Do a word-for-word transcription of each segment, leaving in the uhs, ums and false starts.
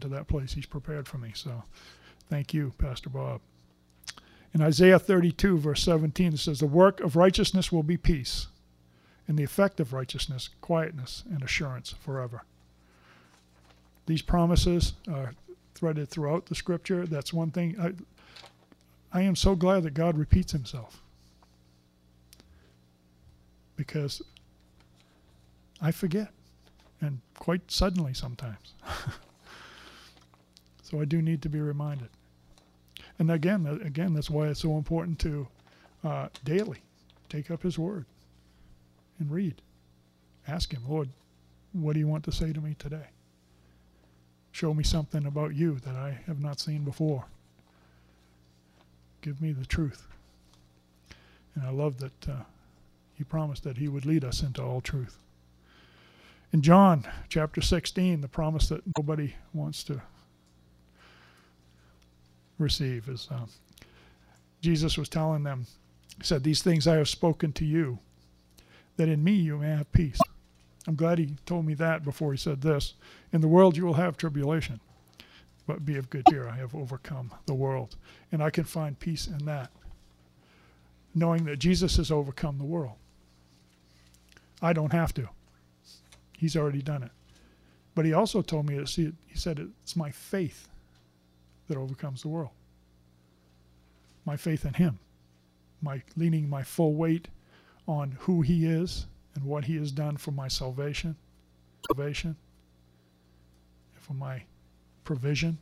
into that place he's prepared for me. So thank you, Pastor Bob. In Isaiah thirty-two, verse seventeen, it says, the work of righteousness will be peace, and the effect of righteousness, quietness and assurance forever. These promises are threaded throughout the scripture. That's one thing. I, I am so glad that God repeats himself, because I forget, and quite suddenly sometimes. So I do need to be reminded. And again, again, that's why it's so important to uh, daily take up his word and read. Ask him, Lord, what do you want to say to me today? Show me something about you that I have not seen before. Give me the truth. And I love that uh, he promised that he would lead us into all truth. In John chapter sixteen, the promise that nobody wants to receive is um, Jesus was telling them, he said, these things I have spoken to you, that in me you may have peace. I'm glad he told me that before he said this. In the world you will have tribulation, but be of good cheer. I have overcome the world. And I can find peace in that, knowing that Jesus has overcome the world. I don't have to. He's already done it. But he also told me, to see it, he said, it's my faith that overcomes the world. My faith in him. My leaning my full weight on who he is and what he has done for my salvation, salvation, and for my provision.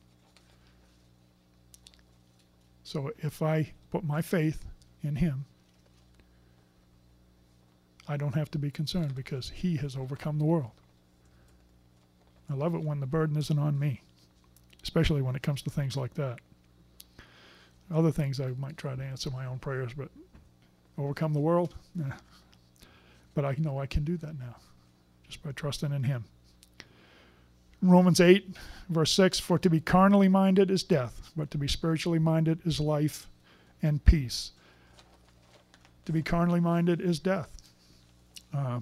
So if I put my faith in him, I don't have to be concerned because he has overcome the world. I love it when the burden isn't on me, especially when it comes to things like that. Other things I might try to answer my own prayers, but overcome the world? Nah. But I know I can do that now, just by trusting in him. Romans eight, verse six, for to be carnally minded is death, but to be spiritually minded is life and peace. To be carnally minded is death. Uh,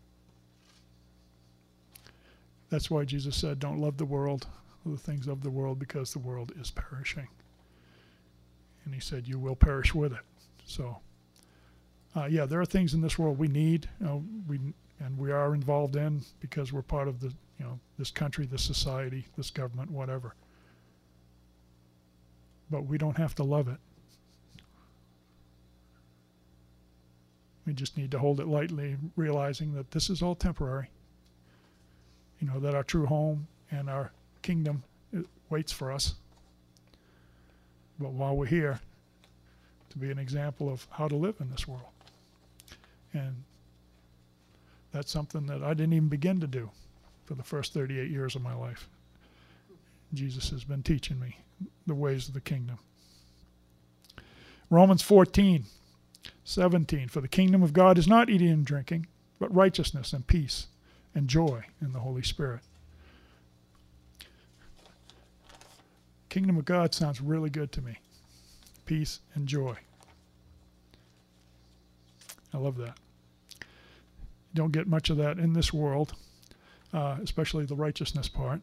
that's why Jesus said, don't love the world or the things of the world, because the world is perishing. And he said, you will perish with it. So, uh, yeah, there are things in this world we need, you know, we and we are involved in because we're part of the, you know, this country, this society, this government, whatever. But we don't have to love it. We just need to hold it lightly, realizing that this is all temporary. You know, that our true home and our kingdom waits for us. But while we're here, to be an example of how to live in this world. And that's something that I didn't even begin to do for the first thirty-eight years of my life. Jesus has been teaching me the ways of the kingdom. Romans fourteen, seventeen, for the kingdom of God is not eating and drinking, but righteousness and peace and joy in the Holy Spirit. Kingdom of God sounds really good to me. Peace and joy. I love that. Don't get much of that in this world, uh, especially the righteousness part.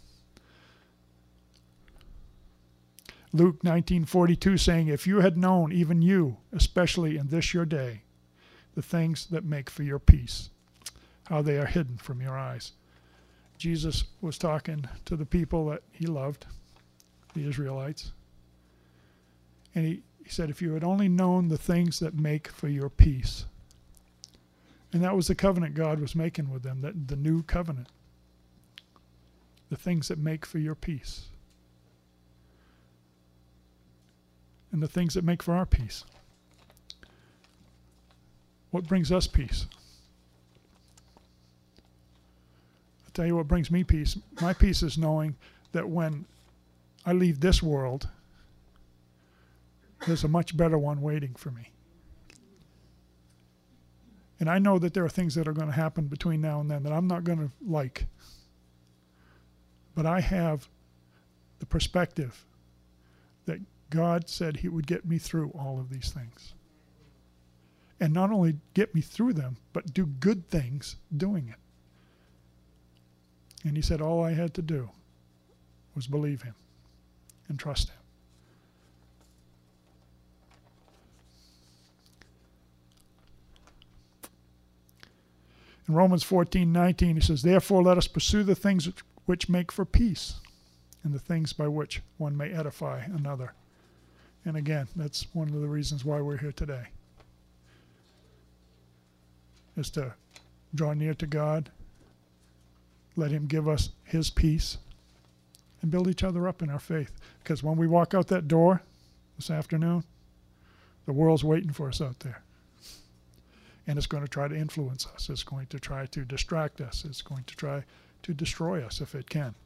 Luke nineteen forty-two saying, if you had known, even you, especially in this your day, the things that make for your peace, how they are hidden from your eyes. Jesus was talking to the people that he loved, the Israelites. And he, he said, if you had only known the things that make for your peace. And that was the covenant God was making with them, that the new covenant. The things that make for your peace. And the things that make for our peace. What brings us peace? I'll tell you what brings me peace. My peace is knowing that when I leave this world, there's a much better one waiting for me. And I know that there are things that are going to happen between now and then that I'm not going to like. But I have the perspective that God said he would get me through all of these things. And not only get me through them, but do good things doing it. And he said all I had to do was believe him and trust him. In Romans fourteen nineteen, he says, therefore let us pursue the things which, which make for peace, and the things by which one may edify another. And again, that's one of the reasons why we're here today, is to draw near to God, let him give us his peace, and build each other up in our faith. Because when we walk out that door this afternoon, the world's waiting for us out there. And it's going to try to influence us. It's going to try to distract us. It's going to try to destroy us if it can.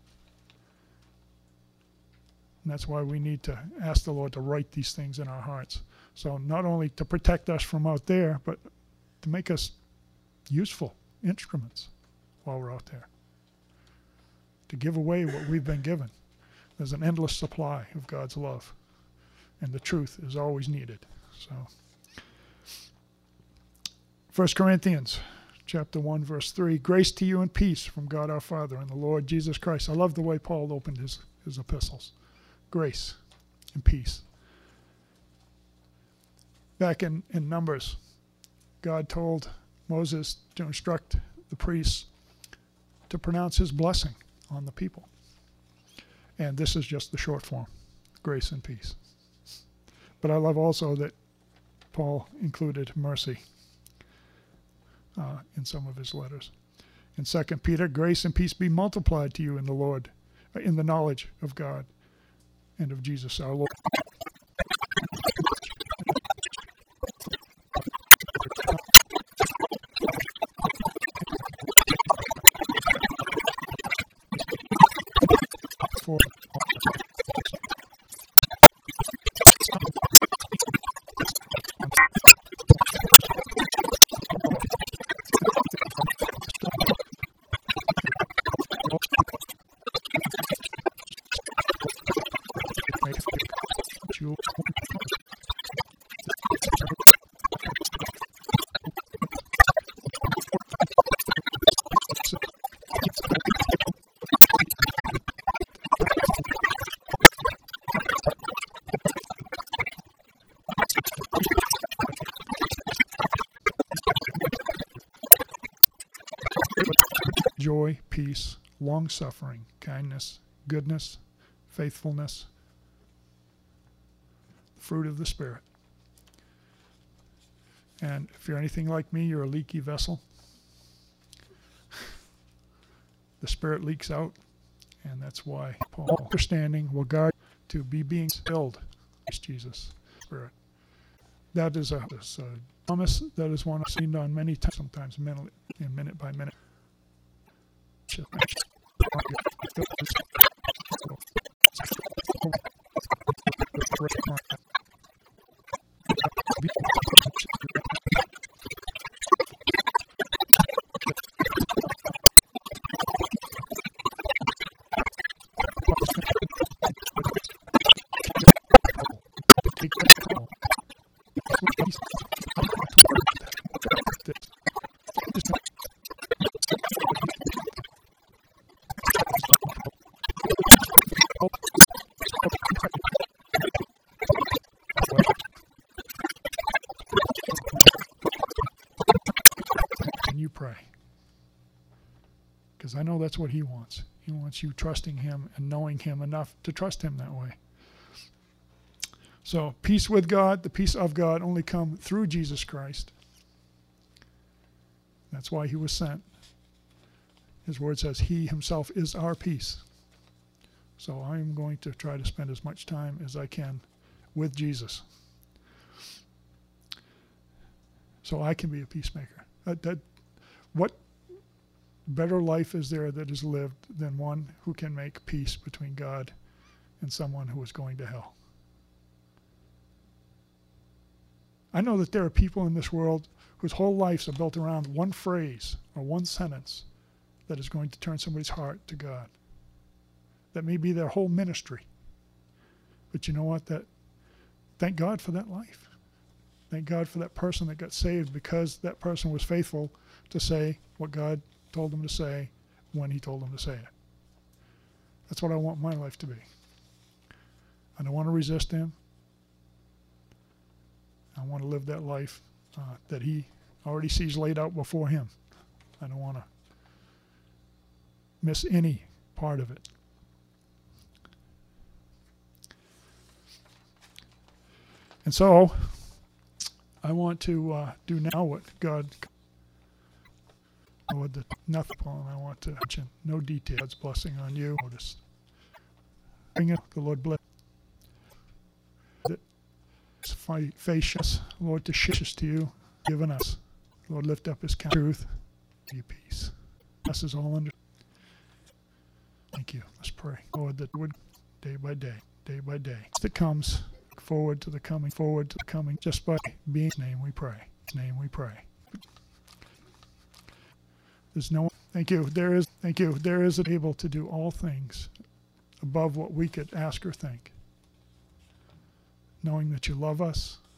And that's why we need to ask the Lord to write these things in our hearts. So not only to protect us from out there, but to make us useful instruments while we're out there. To give away what we've been given. There's an endless supply of God's love. And the truth is always needed. So, First Corinthians chapter one, verse three, grace to you and peace from God our Father and the Lord Jesus Christ. I love the way Paul opened his, his epistles. Grace and peace. Back in, in Numbers, God told Moses to instruct the priests to pronounce his blessing on the people. And this is just the short form, grace and peace. But I love also that Paul included mercy uh, in some of his letters. In Second Peter, grace and peace be multiplied to you in the Lord, uh, in the knowledge of God and of Jesus our Lord. For joy, peace, long-suffering, kindness, goodness, faithfulness, the fruit of the Spirit. And if you're anything like me, you're a leaky vessel. The Spirit leaks out, and that's why Paul, understanding, will guard to be being filled with Jesus' Spirit. That is a, is a promise that is one I've seen on many times, sometimes minute, minute by minute. You pray, because I know that's what he wants. He wants you trusting him and knowing him enough to trust him that way. So peace with God, the peace of God only come through Jesus Christ. That's why he was sent. His word says he himself is our peace. So I'm going to try to spend as much time as I can with Jesus, so I can be a peacemaker. That, that, what better life is there that is lived than one who can make peace between God and someone who is going to hell? I know that there are people in this world whose whole lives are built around one phrase or one sentence that is going to turn somebody's heart to God. That may be their whole ministry. But you know what? That thank God for that life. Thank God for that person that got saved because that person was faithful to say what God told them to say when he told them to say it. That's what I want my life to be. I don't want to resist him. I want to live that life uh, that he already sees laid out before him. I don't want to miss any part of it. And so, I want to uh, do now what God, with the nothing, and I want to mention no detail. God's blessing on you. Notice. Bring it, the Lord bless. Facious, Lord, to share to you, given us. Lord, lift up his truth, give you peace. This is all under. Thank you. Let's pray. Lord, that would day by day, day by day, that comes forward to the coming, forward to the coming, just by being in his name we pray. In his name we pray. There's no, thank you, there is, thank you, there is able to do all things above what we could ask or think. Knowing that you love us,